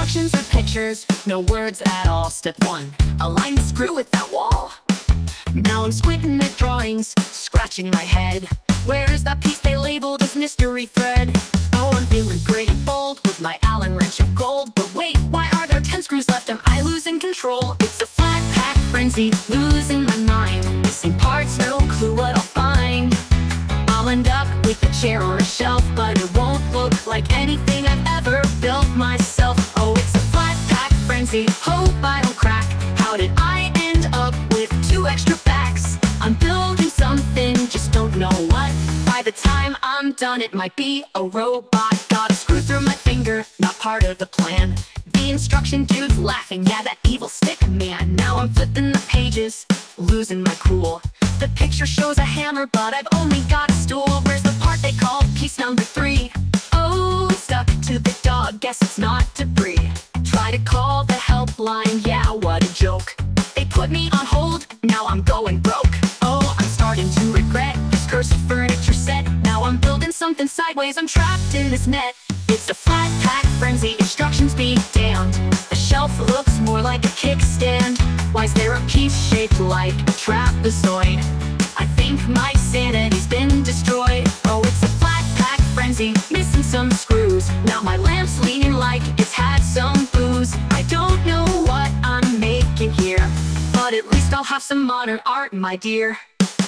instructions or pictures, no words at all. Step 1, align the screw with that wall. Now I'm squinting at drawings, scratching my head. Where is that piece they labeled as mystery thread? Oh, I'm feeling pretty bold with my Allen wrench of gold. But wait, why are there 10 screws left? Am I losing control? It's a flat pack frenzy, losing my mind. Missing parts, no clue what I'll find. I'll end up with a chair or a shelf, but it won't look like anything I've ever built myself. Oh, it's a flat pack frenzy, hope I don't crack. How did I end up with 2 extra backs? I'm building something, just don't know what. By the time I'm done, it might be a robot. Got a screw through my finger, not part of the plan. The instruction dude's laughing, yeah, that evil stick man. Now I'm flipping the pages, losing my cool. The picture shows a hammer, but I've only got a stool. Where's the part they call piece number 3? Oh, stuck to the dog, guess it's not debris. Try to call the helpline, yeah, what a joke. They put me on hold, now I'm going broke. Oh, I'm starting to regret this cursed furniture set. Now I'm building something sideways, I'm trapped in this net. It's a flat pack frenzy, instructions be damned. The shelf looks more like a kickstand. Why's there a piece shaped like a trapezoid? I think my sanity's been destroyed. Oh, it's a flat pack frenzy, missing some screws. Now my lamp's leaning like it's had some booze. I don't know what I'm making here, but at least I'll have some modern art, my dear.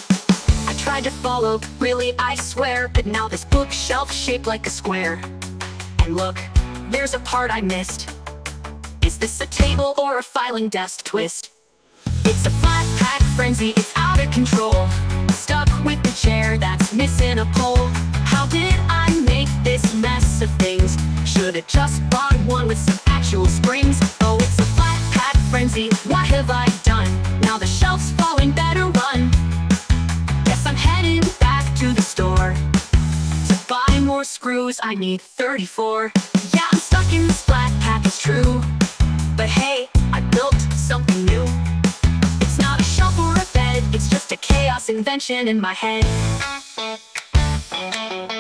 I tried to follow, really I swear, but now this bookshelf shaped like a square. And look, there's a part I missed. Is this a table or a filing desk twist? It's a flat pack frenzy, it's out of control. Stuck with the chair that's missing a pole. How did I make this mess of things? Should've just bought one with some actual springs. Oh, it's a flat pack frenzy, what have I done? Now the shelf's falling, better run. Guess I'm heading back to the store. To buy more screws, I need 34. Yeah, I'm stuck in this flat pack, it's true. But hey, I built something new. It's not a shelf or a bed, it's just a chaos invention in my head.